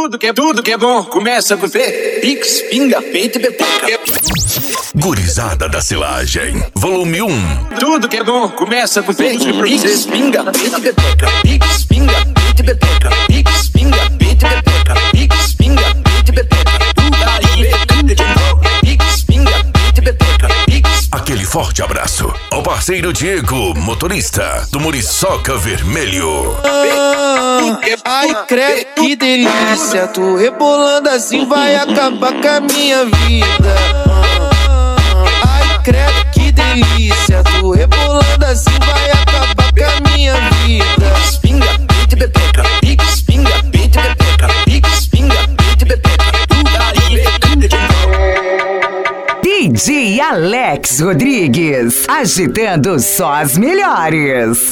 Tudo que é bom começa com P. Pix, pinga, peito e pepeca. Gurizada da Silagem, volume 1. Tudo que é bom começa com P. Pix, pinga, peito e pepeca. Pix, pinga, peito e pepeca. Pix, pinga, peito e pepeca. Pix, pinga, peito e pepeca. Tudo de novo. Pix, pinga, peito e pepeca. Aquele forte abraço ao parceiro Diego, motorista do Muriçoca Vermelho. Ai, credo, que delícia. Tu rebolando assim vai acabar com a minha vida. Ai, credo, que delícia. Tu rebolando assim vai acabar com a minha vida. Pinga, peito e pepeca. Pix, pinga, peito e pepeca. Pix, pinga, peito e pepeca. Tudo de novo. DJ Alex Rodrigues, agitando só as melhores.